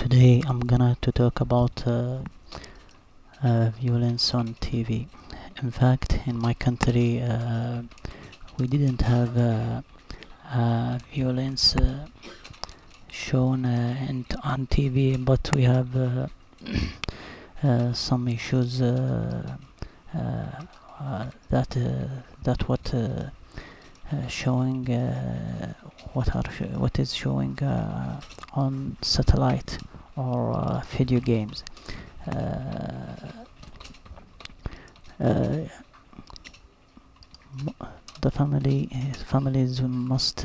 Today I'm gonna to talk about violence on TV. In fact, in my country, we didn't have violence shown on TV, but we have some issues that showing what is showing on satellite or video games. Uh, uh, the families must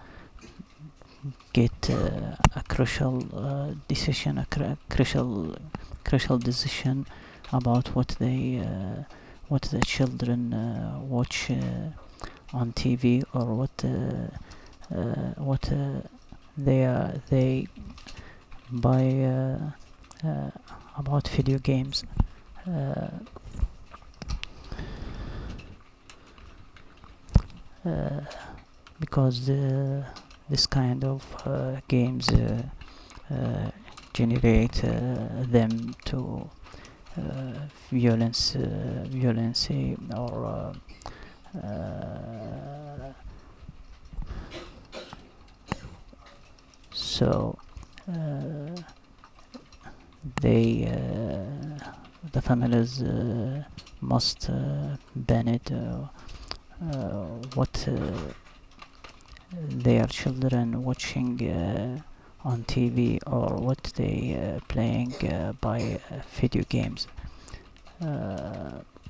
get a crucial decision, crucial decision about what the children watch on TV, or what they buy uh, about video games. Uh, uh, because this kind of games generate them to violence, or so uh, they the families must ban it, what their children watching on TV, or what they playing by video games.